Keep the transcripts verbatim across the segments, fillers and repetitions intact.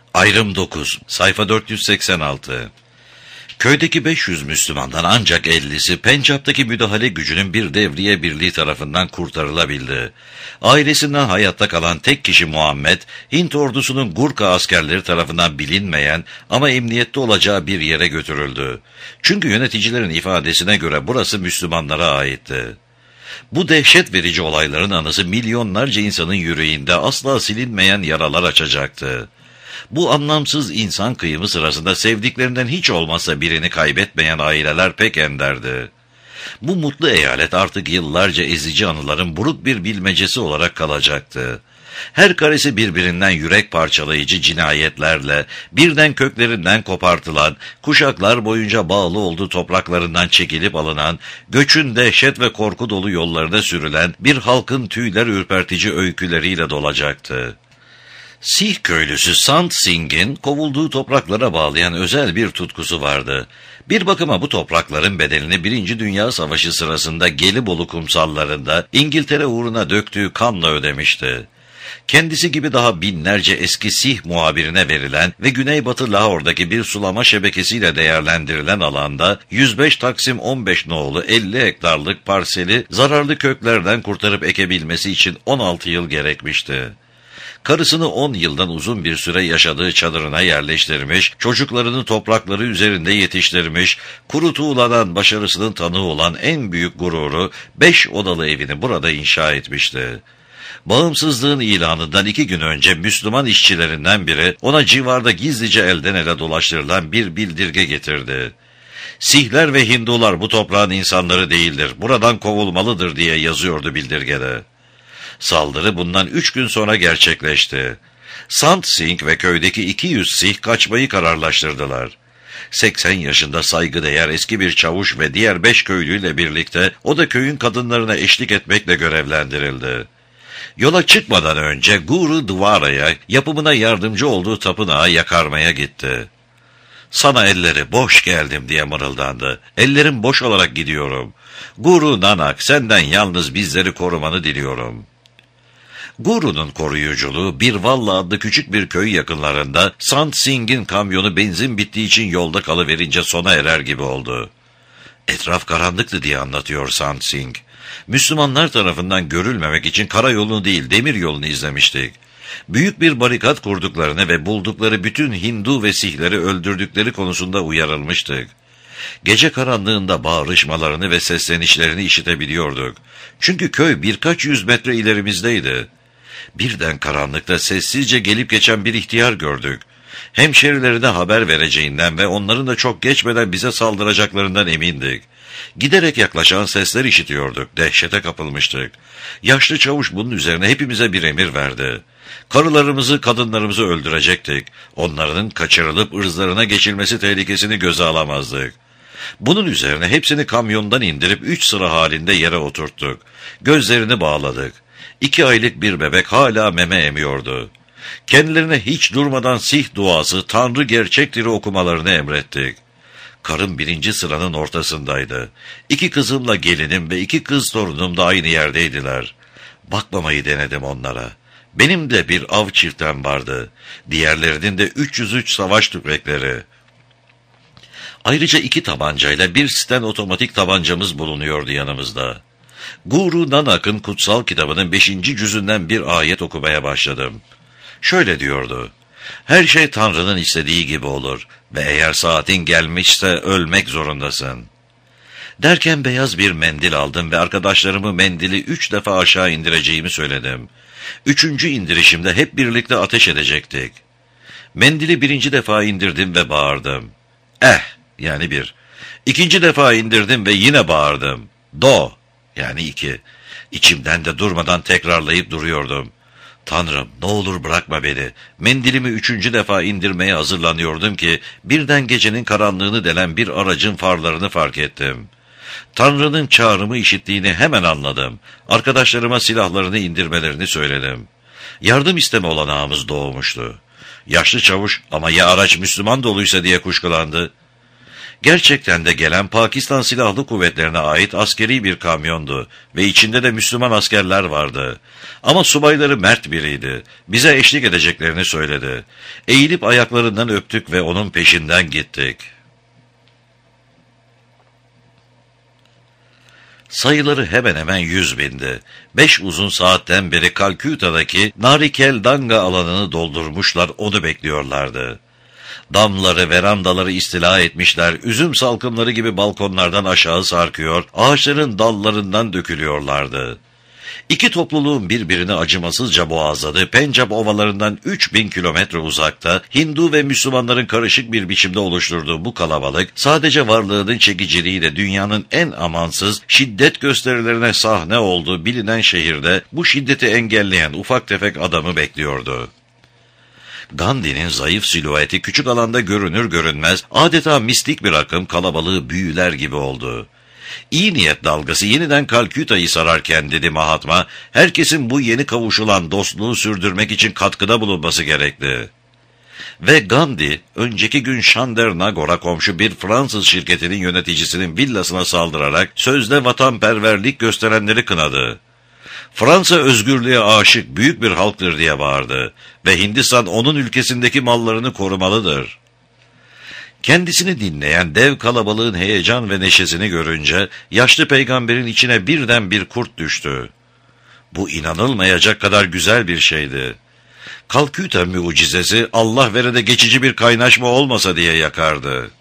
Ayrım dokuz, sayfa dört yüz seksen altı. Köydeki beş yüz Müslümandan ancak ellisi Pencap'taki müdahale gücünün bir devriye birliği tarafından kurtarılabildi. Ailesinden hayatta kalan tek kişi Muhammed, Hint ordusunun Gurka askerleri tarafından bilinmeyen ama emniyette olacağı bir yere götürüldü. Çünkü yöneticilerin ifadesine göre burası Müslümanlara aitti. Bu dehşet verici olayların anısı milyonlarca insanın yüreğinde asla silinmeyen yaralar açacaktı. Bu anlamsız insan kıyımı sırasında sevdiklerinden hiç olmazsa birini kaybetmeyen aileler pek enderdi. Bu mutlu eyalet artık yıllarca ezici anıların buruk bir bilmecesi olarak kalacaktı. Her karesi birbirinden yürek parçalayıcı cinayetlerle, birden köklerinden kopartılan, kuşaklar boyunca bağlı olduğu topraklarından çekilip alınan, göçün dehşet ve korku dolu yollarına sürülen bir halkın tüyler ürpertici öyküleriyle dolacaktı. Sih köylüsü Sant Singh'in kovulduğu topraklara bağlayan özel bir tutkusu vardı. Bir bakıma bu toprakların bedelini Birinci Dünya Savaşı sırasında Gelibolu kumsallarında İngiltere uğruna döktüğü kanla ödemişti. Kendisi gibi daha binlerce eski Sih muhabirine verilen ve Güneybatı Lahor'daki bir sulama şebekesiyle değerlendirilen alanda yüz beş Taksim on beş nolu elli hektarlık parseli zararlı köklerden kurtarıp ekebilmesi için on altı yıl gerekmişti. Karısını on yıldan uzun bir süre yaşadığı çadırına yerleştirmiş, çocuklarını toprakları üzerinde yetiştirmiş, kuru tuğladan başarısının tanığı olan en büyük gururu beş odalı evini burada inşa etmişti. Bağımsızlığın ilanından iki gün önce Müslüman işçilerinden biri ona civarda gizlice elden ele dolaştırılan bir bildirge getirdi. Sihler ve Hindular bu toprağın insanları değildir, buradan kovulmalıdır diye yazıyordu bildirgede. Saldırı bundan üç gün sonra gerçekleşti. Sant Singh ve köydeki iki yüz Sih kaçmayı kararlaştırdılar. seksen yaşında saygıdeğer eski bir çavuş ve diğer beş köylüyle birlikte o da köyün kadınlarına eşlik etmekle görevlendirildi. Yola çıkmadan önce Guru Dwara'ya yapımına yardımcı olduğu tapınağı yakarmaya gitti. Sana elleri boş geldim diye mırıldandı. Ellerim boş olarak gidiyorum. Guru Nanak senden yalnız bizleri korumanı diliyorum. Guru'nun koruyuculuğu bir Valla adlı küçük bir köy yakınlarında Sant Singh'in kamyonu benzin bittiği için yolda kalıverince sona erer gibi oldu. Etraf karanlıktı diye anlatıyor Sant Singh. Müslümanlar tarafından görülmemek için karayolunu değil demir yolunu izlemiştik. Büyük bir barikat kurduklarını ve buldukları bütün Hindu ve Sihleri öldürdükleri konusunda uyarılmıştık. Gece karanlığında bağırışmalarını ve seslenişlerini işitebiliyorduk. Çünkü köy birkaç yüz metre ilerimizdeydi. Birden karanlıkta sessizce gelip geçen bir ihtiyar gördük. Hemşerilerine haber vereceğinden ve onların da çok geçmeden bize saldıracaklarından emindik. Giderek yaklaşan sesler işitiyorduk, dehşete kapılmıştık. Yaşlı çavuş bunun üzerine hepimize bir emir verdi. Karılarımızı, kadınlarımızı öldürecektik. Onların kaçırılıp ırzlarına geçilmesi tehlikesini göze alamazdık. Bunun üzerine hepsini kamyondan indirip üç sıra halinde yere oturttuk. Gözlerini bağladık. İki aylık bir bebek hala meme emiyordu. Kendilerine hiç durmadan Sih duası, Tanrı gerçektir okumalarını emrettik. Karım birinci sıranın ortasındaydı. İki kızımla gelinim ve iki kız torunum da aynı yerdeydiler. Bakmamayı denedim onlara. Benim de bir av çiftem vardı. Diğerlerinin de üç yüz üç savaş tüfekleri. Ayrıca iki tabancayla bir Sten otomatik tabancamız bulunuyordu yanımızda. Guru Nanak'ın kutsal kitabının beşinci cüzünden bir ayet okumaya başladım. Şöyle diyordu: her şey Tanrı'nın istediği gibi olur ve eğer saatin gelmişse ölmek zorundasın. Derken beyaz bir mendil aldım ve arkadaşlarımı mendili üç defa aşağı indireceğimi söyledim. Üçüncü indirişimde hep birlikte ateş edecektik. Mendili birinci defa indirdim ve bağırdım. Eh, yani bir. İkinci defa indirdim ve yine bağırdım. Do, yani iki. İçimden de durmadan tekrarlayıp duruyordum. Tanrım, ne olur bırakma beni. Mendilimi üçüncü defa indirmeye hazırlanıyordum ki birden gecenin karanlığını delen bir aracın farlarını fark ettim. Tanrı'nın çağrımı işittiğini hemen anladım. Arkadaşlarıma silahlarını indirmelerini söyledim. Yardım isteme olanağımız doğmuştu. Yaşlı çavuş, ama ya araç Müslüman doluysa diye kuşkulandı. Gerçekten de gelen Pakistan Silahlı Kuvvetlerine ait askeri bir kamyondu ve içinde de Müslüman askerler vardı. Ama subayları mert biriydi. Bize eşlik edeceklerini söyledi. Eğilip ayaklarından öptük ve onun peşinden gittik. Sayıları hemen hemen yüz bindi. Beş uzun saatten beri Kalküta'daki Narikel Danga alanını doldurmuşlar, onu bekliyorlardı. Damları, verandaları istila etmişler, üzüm salkımları gibi balkonlardan aşağı sarkıyor, ağaçların dallarından dökülüyorlardı. İki topluluğun birbirini acımasızca boğazladığı Pencap ovalarından üç bin kilometre uzakta, Hindu ve Müslümanların karışık bir biçimde oluşturduğu bu kalabalık, sadece varlığının çekiciliğiyle dünyanın en amansız şiddet gösterilerine sahne olduğu bilinen şehirde bu şiddeti engelleyen ufak tefek adamı bekliyordu. Gandhi'nin zayıf silüeti küçük alanda görünür görünmez adeta mistik bir akım kalabalığı büyüler gibi oldu. İyi niyet dalgası yeniden Kalküta'yı sararken dedi Mahatma, herkesin bu yeni kavuşulan dostluğu sürdürmek için katkıda bulunması gerekli. Ve Gandhi, önceki gün Chandernagor'a komşu bir Fransız şirketinin yöneticisinin villasına saldırarak sözde vatanperverlik gösterenleri kınadı. Fransa özgürlüğe aşık büyük bir halktır diye bağırdı ve Hindistan onun ülkesindeki mallarını korumalıdır. Kendisini dinleyen dev kalabalığın heyecan ve neşesini görünce yaşlı peygamberin içine birden bir kurt düştü. Bu inanılmayacak kadar güzel bir şeydi. Kalküta mucizesi Allah verede geçici bir kaynaşma olmasa diye yakardı.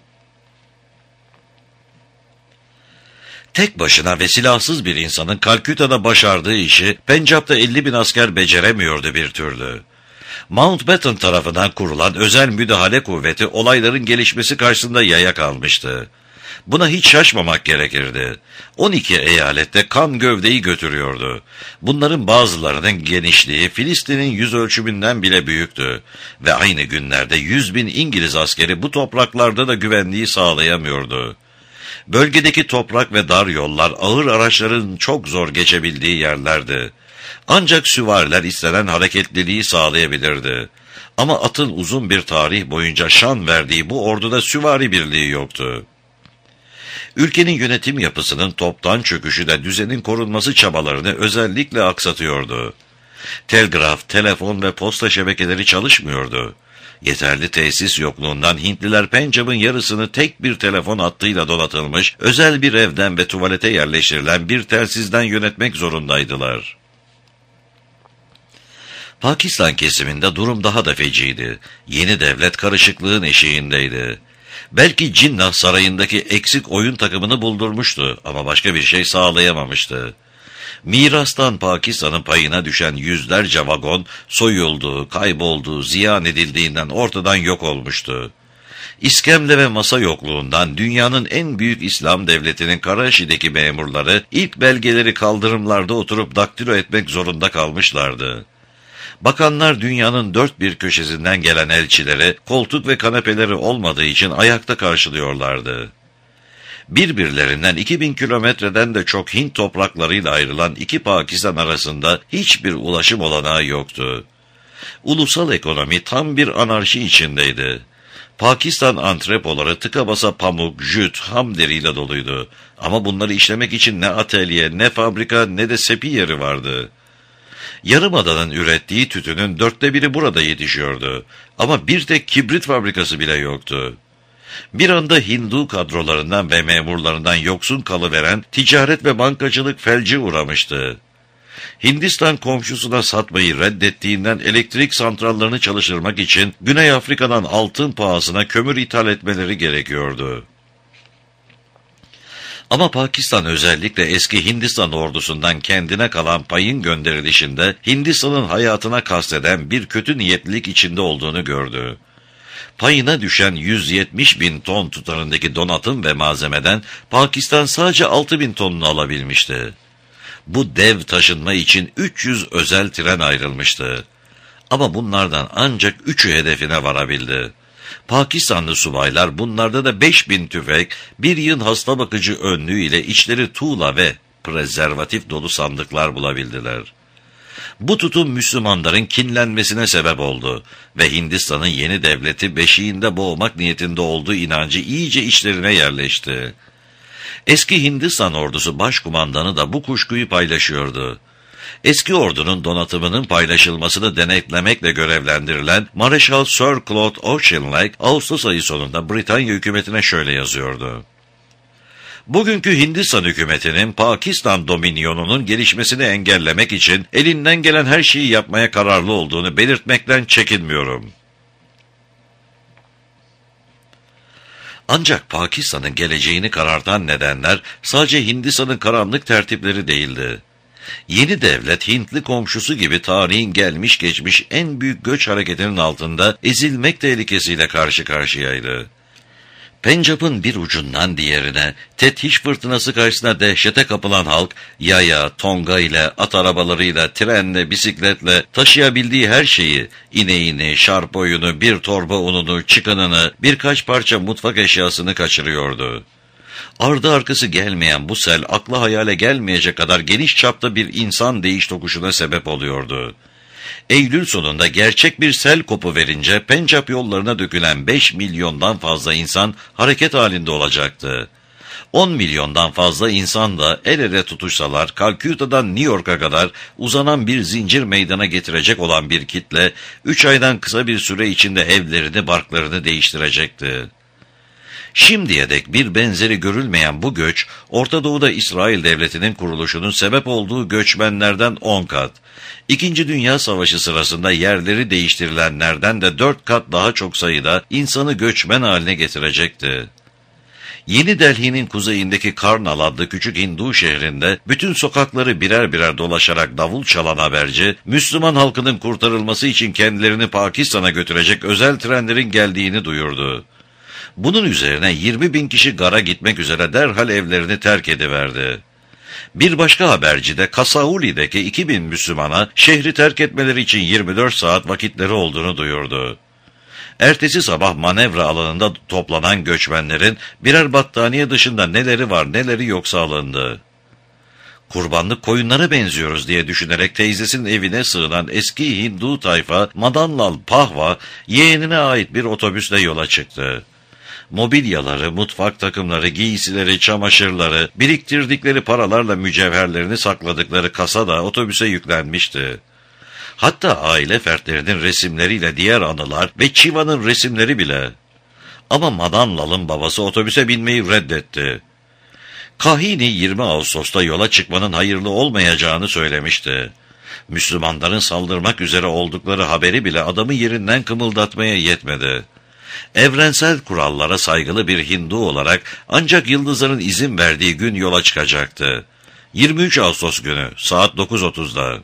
Tek başına ve silahsız bir insanın Kalküta'da başardığı işi Pencap'ta elli bin asker beceremiyordu bir türlü. Mountbatten tarafından kurulan özel müdahale kuvveti olayların gelişmesi karşısında yaya kalmıştı. Buna hiç şaşmamak gerekirdi. on iki eyalette kan gövdeyi götürüyordu. Bunların bazılarının genişliği Filistin'in yüz ölçümünden bile büyüktü. Ve aynı günlerde yüz bin İngiliz askeri bu topraklarda da güvenliği sağlayamıyordu. Bölgedeki toprak ve dar yollar ağır araçların çok zor geçebildiği yerlerdi. Ancak süvariler istenen hareketliliği sağlayabilirdi. Ama atın uzun bir tarih boyunca şan verdiği bu orduda süvari birliği yoktu. Ülkenin yönetim yapısının toptan çöküşü de düzenin korunması çabalarını özellikle aksatıyordu. Telgraf, telefon ve posta şebekeleri çalışmıyordu. Yeterli tesis yokluğundan Hintliler Pencap'ın yarısını tek bir telefon hattıyla donatılmış, özel bir evden ve tuvalete yerleştirilen bir telsizden yönetmek zorundaydılar. Pakistan kesiminde durum daha da feciydi. Yeni devlet karışıklığın eşiğindeydi. Belki Cinnah sarayındaki eksik oyun takımını buldurmuştu ama başka bir şey sağlayamamıştı. Mirastan Pakistan'ın payına düşen yüzlerce vagon soyulduğu, kaybolduğu, ziyan edildiğinden ortadan yok olmuştu. İskemle ve masa yokluğundan dünyanın en büyük İslam devletinin Karaşi'deki memurları ilk belgeleri kaldırımlarda oturup daktilo etmek zorunda kalmışlardı. Bakanlar dünyanın dört bir köşesinden gelen elçileri koltuk ve kanepeleri olmadığı için ayakta karşılıyorlardı. Birbirlerinden iki bin kilometreden de çok Hint topraklarıyla ayrılan iki Pakistan arasında hiçbir ulaşım olanağı yoktu. Ulusal ekonomi tam bir anarşi içindeydi. Pakistan antrepoları tıka basa pamuk, jüt, ham deriyle doluydu. Ama bunları işlemek için ne atölye, ne fabrika, ne de sepi yeri vardı. Yarımada'nın ürettiği tütünün dörtte biri burada yetişiyordu. Ama bir tek kibrit fabrikası bile yoktu. Bir anda Hindu kadrolarından ve memurlarından yoksun kalıveren ticaret ve bankacılık felci uğramıştı. Hindistan komşusuna satmayı reddettiğinden elektrik santrallerini çalıştırmak için Güney Afrika'dan altın pahasına kömür ithal etmeleri gerekiyordu. Ama Pakistan özellikle eski Hindistan ordusundan kendine kalan payın gönderilişinde Hindistan'ın hayatına kasteden bir kötü niyetlilik içinde olduğunu gördü. Payına düşen yüz yetmiş bin ton tutarındaki donatım ve malzemeden Pakistan sadece altı bin tonunu alabilmişti. Bu dev taşınma için üç yüz özel tren ayrılmıştı. Ama bunlardan ancak üçü hedefine varabildi. Pakistanlı subaylar bunlarda da beş bin tüfek, bir yığın hasta bakıcı önlüğü ile içleri tuğla ve prezervatif dolu sandıklar bulabildiler. Bu tutum Müslümanların kinlenmesine sebep oldu ve Hindistan'ın yeni devleti beşiğinde boğmak niyetinde olduğu inancı iyice içlerine yerleşti. Eski Hindistan ordusu başkumandanı da bu kuşkuyu paylaşıyordu. Eski ordunun donatımının paylaşılmasını denetlemekle görevlendirilen Mareşal Sir Claude Auchinleck, Ağustos ayı sonunda Britanya hükümetine şöyle yazıyordu: "Bugünkü Hindistan hükümetinin Pakistan dominyonunun gelişmesini engellemek için elinden gelen her şeyi yapmaya kararlı olduğunu belirtmekten çekinmiyorum." Ancak Pakistan'ın geleceğini karartan nedenler sadece Hindistan'ın karanlık tertipleri değildi. Yeni devlet Hintli komşusu gibi tarihin gelmiş geçmiş en büyük göç hareketinin altında ezilmek tehlikesiyle karşı karşıyaydı. Pencap'ın bir ucundan diğerine, Tethiş fırtınası karşısında dehşete kapılan halk, yaya, tonga ile, at arabalarıyla, trenle, bisikletle, taşıyabildiği her şeyi, ineğini, şarpoyunu, bir torba ununu, çıkınını, birkaç parça mutfak eşyasını kaçırıyordu. Ardı arkası gelmeyen bu sel, akla hayale gelmeyecek kadar geniş çapta bir insan değiş tokuşuna sebep oluyordu. Eylül sonunda gerçek bir sel kopu verince Pencap yollarına dökülen beş milyondan fazla insan hareket halinde olacaktı. on milyondan fazla insan da el ele tutuşsalar Kalküta'dan New York'a kadar uzanan bir zincir meydana getirecek olan bir kitle, üç aydan kısa bir süre içinde evlerini, barklarını değiştirecekti. Şimdiye dek bir benzeri görülmeyen bu göç, Orta Doğu'da İsrail Devleti'nin kuruluşunun sebep olduğu göçmenlerden on kat, İkinci Dünya Savaşı sırasında yerleri değiştirilenlerden de dört kat daha çok sayıda insanı göçmen haline getirecekti. Yeni Delhi'nin kuzeyindeki Karnal adlı küçük Hindu şehrinde bütün sokakları birer birer dolaşarak davul çalan haberci, Müslüman halkının kurtarılması için kendilerini Pakistan'a götürecek özel trenlerin geldiğini duyurdu. Bunun üzerine yirmi bin kişi gara gitmek üzere derhal evlerini terk ediverdi. Bir başka haberci de Kasauli'deki iki bin Müslümana şehri terk etmeleri için yirmi dört saat vakitleri olduğunu duyurdu. Ertesi sabah manevra alanında toplanan göçmenlerin birer battaniye dışında neleri var neleri yoksa alındı. Kurbanlık koyunlara benziyoruz diye düşünerek teyzesinin evine sığınan eski Hindu tayfa Madanlal Pahva yeğenine ait bir otobüsle yola çıktı. Mobilyaları, mutfak takımları, giysileri, çamaşırları, biriktirdikleri paralarla mücevherlerini sakladıkları kasa da otobüse yüklenmişti. Hatta aile fertlerinin resimleriyle diğer anılar ve Çiva'nın resimleri bile. Ama Madanlal'ın babası otobüse binmeyi reddetti. Kahini yirmi Ağustos'ta yola çıkmanın hayırlı olmayacağını söylemişti. Müslümanların saldırmak üzere oldukları haberi bile adamı yerinden kımıldatmaya yetmedi. Evrensel kurallara saygılı bir Hindu olarak ancak yıldızların izin verdiği gün yola çıkacaktı. yirmi üç Ağustos günü saat dokuz otuzda.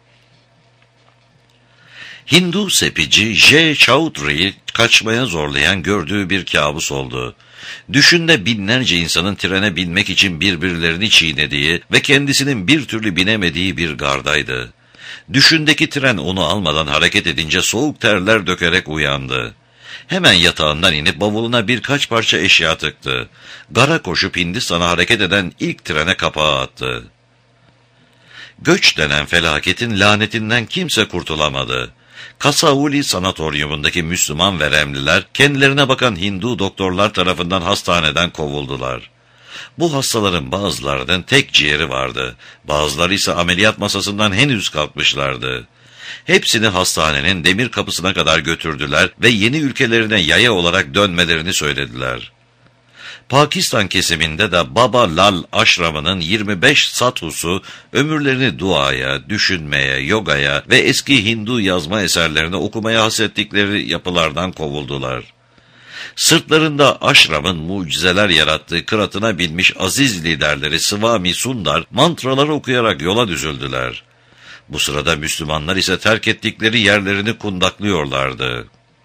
Hindu sepici J. Chaudhry'yi kaçmaya zorlayan gördüğü bir kabus oldu. Düşünde binlerce insanın trene binmek için birbirlerini çiğnediği ve kendisinin bir türlü binemediği bir gardaydı. Düşündeki tren onu almadan hareket edince soğuk terler dökerek uyandı. Hemen yatağından inip bavuluna birkaç parça eşya tıktı. Gara koşup Hindistan'a hareket eden ilk trene kapağı attı. Göç denen felaketin lanetinden kimse kurtulamadı. Kasauli sanatoryumundaki Müslüman veremliler, kendilerine bakan Hindu doktorlar tarafından hastaneden kovuldular. Bu hastaların bazılarının tek ciğeri vardı, bazıları ise ameliyat masasından henüz kalkmışlardı. Hepsini hastanenin demir kapısına kadar götürdüler ve yeni ülkelerine yaya olarak dönmelerini söylediler. Pakistan kesiminde de Baba Lal Aşramı'nın yirmi beş sathusu ömürlerini duaya, düşünmeye, yogaya ve eski Hindu yazma eserlerini okumaya hasrettikleri yapılardan kovuldular. Sırtlarında Aşram'ın mucizeler yarattığı kıratına binmiş aziz liderleri Swami Sundar mantraları okuyarak yola düzüldüler. Bu sırada Müslümanlar ise terk ettikleri yerlerini kundaklıyorlardı.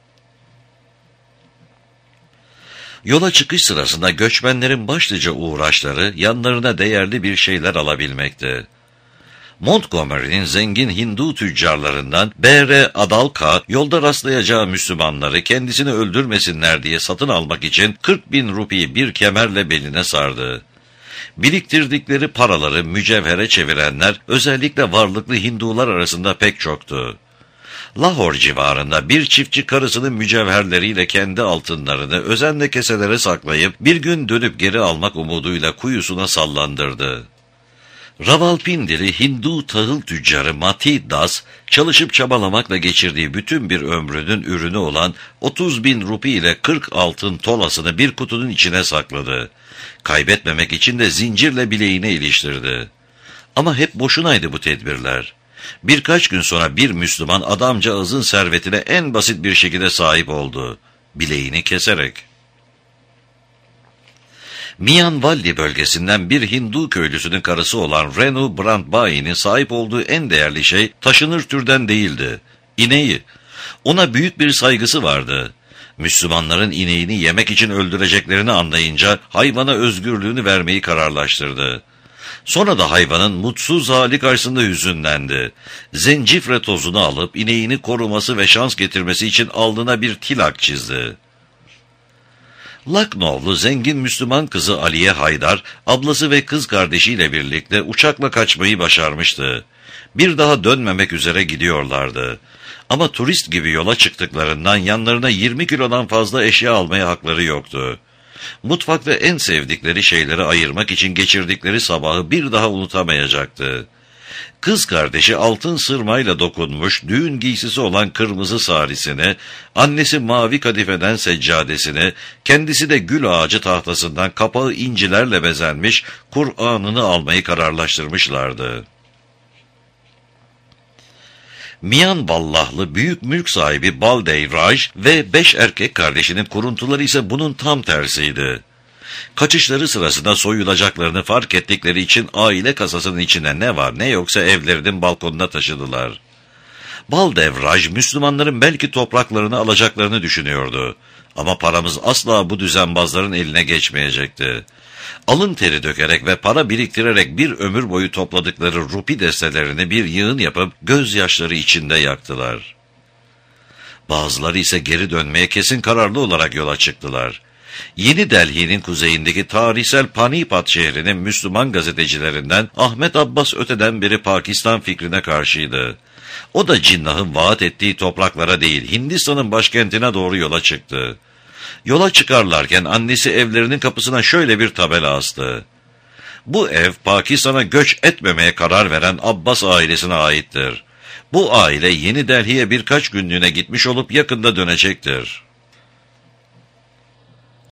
Yola çıkış sırasında göçmenlerin başlıca uğraşları yanlarına değerli bir şeyler alabilmekti. Montgomery'nin zengin Hindu tüccarlarından B R Adalka yolda rastlayacağı Müslümanları kendisini öldürmesinler diye satın almak için kırk bin rupiyi bir kemerle beline sardı. Biriktirdikleri paraları mücevhere çevirenler özellikle varlıklı Hindular arasında pek çoktu. Lahor civarında bir çiftçi karısının mücevherleriyle kendi altınlarını özenle keselere saklayıp bir gün dönüp geri almak umuduyla kuyusuna sallandırdı. Ravalpindili Hindu tahıl tüccarı Mati Das, çalışıp çabalamakla geçirdiği bütün bir ömrünün ürünü olan otuz bin rupi ile kırk altın tolasını bir kutunun içine sakladı. Kaybetmemek için de zincirle bileğine iliştirdi. Ama hep boşunaydı bu tedbirler. Birkaç gün sonra bir Müslüman adamcağızın servetine en basit bir şekilde sahip oldu. Bileğini keserek. Mianvalli bölgesinden bir Hindu köylüsünün karısı olan Renu Brandbai'nin sahip olduğu en değerli şey taşınır türden değildi. İneği. Ona büyük bir saygısı vardı. Müslümanların ineğini yemek için öldüreceklerini anlayınca hayvana özgürlüğünü vermeyi kararlaştırdı. Sonra da hayvanın mutsuz hali karşısında hüzünlendi. Zencifre tozunu alıp ineğini koruması ve şans getirmesi için alnına bir tilak çizdi. Lucknow'lu zengin Müslüman kızı Aliye Haydar, ablası ve kız kardeşiyle birlikte uçakla kaçmayı başarmıştı. Bir daha dönmemek üzere gidiyorlardı. Ama turist gibi yola çıktıklarından yanlarına yirmi kilodan fazla eşya almaya hakları yoktu. Mutfakta en sevdikleri şeyleri ayırmak için geçirdikleri sabahı bir daha unutamayacaktı. Kız kardeşi altın sırmayla dokunmuş düğün giysisi olan kırmızı sarisini, annesi mavi kadifeden seccadesini, kendisi de gül ağacı tahtasından kapağı incilerle bezenmiş Kur'an'ını almayı kararlaştırmışlardı. Mian Ballahlı büyük mülk sahibi Baldey Raj ve beş erkek kardeşinin kuruntuları ise bunun tam tersiydi. Kaçışları sırasında soyulacaklarını fark ettikleri için aile kasasının içinde ne var ne yoksa evlerinin balkonuna taşıdılar. Baldev Raj, Müslümanların belki topraklarını alacaklarını düşünüyordu. Ama paramız asla bu düzenbazların eline geçmeyecekti. Alın teri dökerek ve para biriktirerek bir ömür boyu topladıkları rupi destelerini bir yığın yapıp gözyaşları içinde yaktılar. Bazıları ise geri dönmeye kesin kararlı olarak yola çıktılar. Yeni Delhi'nin kuzeyindeki tarihsel Panipat şehrinin Müslüman gazetecilerinden Ahmet Abbas öteden beri Pakistan fikrine karşıydı. O da Cinnah'ın vaat ettiği topraklara değil, Hindistan'ın başkentine doğru yola çıktı. Yola çıkarlarken annesi evlerinin kapısına şöyle bir tabela astı. Bu ev Pakistan'a göç etmemeye karar veren Abbas ailesine aittir. Bu aile Yeni Delhi'ye birkaç günlüğüne gitmiş olup yakında dönecektir.